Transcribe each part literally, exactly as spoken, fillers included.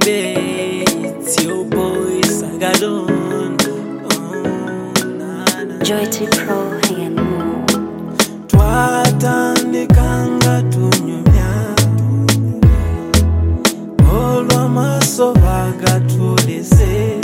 day, it's your boy Sagadon. Oh, na, na. Joy to Pro and more. Twatandikanga tunyumya olw'amaaso bagatuleze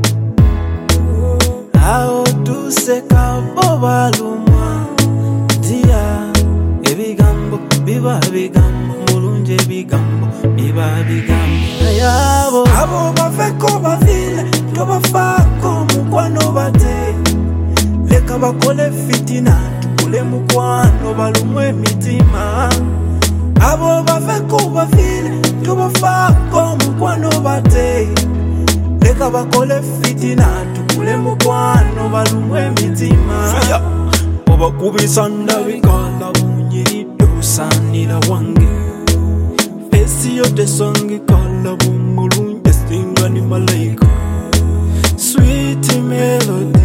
awo tuseka bo balumwa dya ebigambo biba bigambo mulungi ebigambo biba bigambo ayabo abo bafeko bavile tobafaako mukwano bate leka bakole fitina tukule mukwano balumwe emitima abo bafeko bavile tobafaako mukwano bate leka bakole fitina tukule mukwano balumwe emitima obakubisa ndabikala bunyiridde osaanira wange fesi yo tesongekala bumulungi esinga ni malayika sweet melody.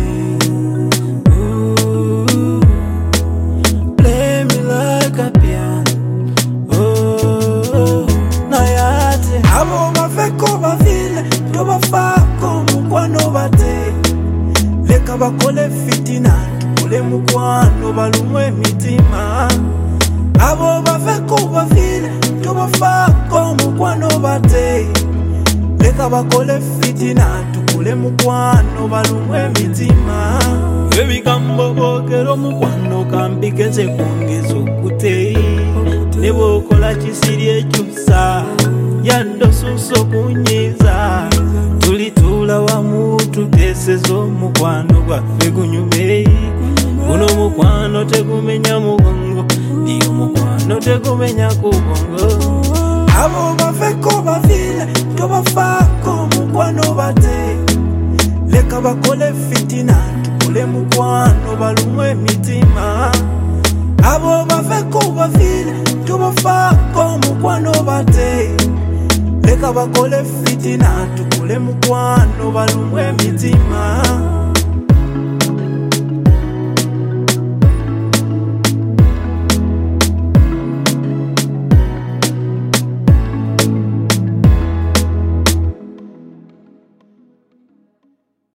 Ooh, play me like a piano. Oh, nayate abo bafeko bavile tobafaako mukwano bate leka bakole fitina tukule mukwano balumwe emitima abo bafeko bavile tobafaako mukwano bate leka bakole fitina tukule mukwano balumwe emitima ebigambo boogera omukwano kampigeze kwongeza okute ne bw'okola kisiri ekyusa yadde osuusa okunyiiza tulituula wamu tuteeseza omukwano gwaffe gunyume guno omukwano tegumenya mugongo ndiyo omukwano tegumenya ku bongo abo bafeko bavile tobafaako mukwano bate leka bakole fitina tukule mukwano balumwe emitima abo bafeko bavile tobafaako mukwano bate leka bakole fitina tukule mukwano balumwe emitima.